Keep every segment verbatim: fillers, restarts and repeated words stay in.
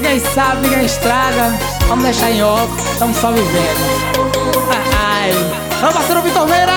Ninguém sabe, ninguém estraga. Vamos deixar em off, estamos só vivendo. Ai, ai. Ô parceiro Vitor Meira.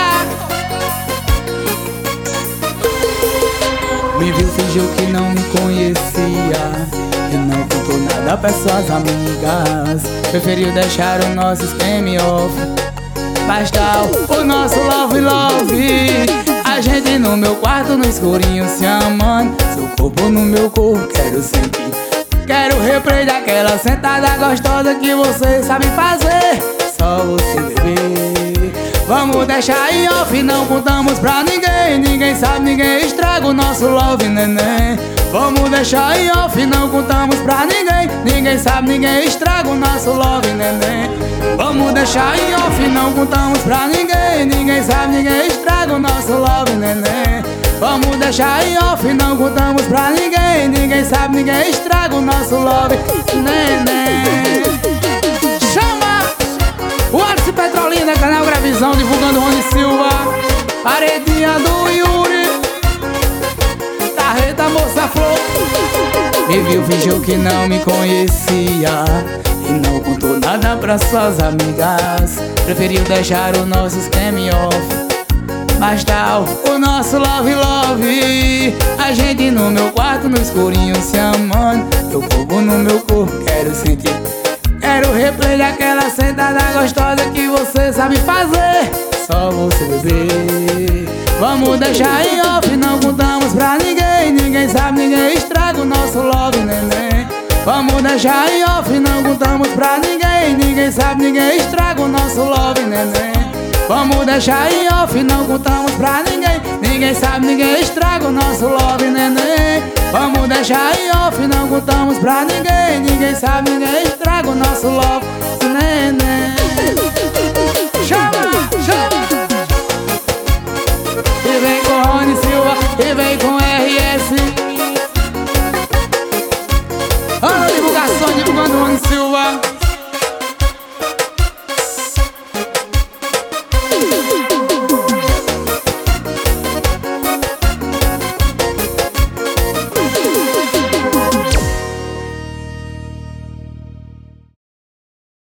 Me viu, fingiu que não me conhecia e não contou nada pra suas amigas. Preferiu deixar o nosso esquema off. Basta o nosso love, love. A gente no meu quarto, no escurinho se amando. Seu corpo no meu corpo, quero sentir. Quero o replay daquela sentada gostosa que você sabe fazer. Só você, bebê. Vamos deixar em off, não contamos pra ninguém. Ninguém sabe, ninguém estraga o nosso love, neném. Vamos deixar em off, não contamos pra ninguém. Ninguém sabe, ninguém estraga o nosso love, neném. Vamos deixar em off, não contamos pra ninguém. Ninguém sabe, ninguém estraga o nosso love, neném. Vamos deixar em off, não contamos pra ninguém. Ninguém sabe, ninguém estraga o nosso love, neném. Chama o Arce Petrolina, canal Gravisão, divulgando Rony Silva. Paredinha do Yuri, Tarreta Moça Flor. Me viu, fingiu que não me conhecia e não contou nada pra suas amigas. Preferiu deixar o nosso esquema off. Basta o nosso love, love. A gente no meu quarto, no escurinho se amando. Teu corpo no meu corpo, quero sentir. Quero o replay daquela sentada gostosa que você sabe fazer. Só você, bebê. Vamos deixar em off, não contamos pra ninguém. Ninguém sabe, ninguém estraga o nosso love, neném. Vamos deixar em off, não contamos pra ninguém. Ninguém sabe, ninguém estraga o nosso love, neném. Vamos deixar em off, não contamos pra ninguém. Ninguém sabe, ninguém estraga o nosso love, neném. Vamos deixar em off, não contamos pra ninguém. Ninguém sabe, ninguém estraga o nosso love, neném. Chama, chama. E vem com Rony Silva, e vem com R S. Ana Divulgação, divulgando Rony Silva.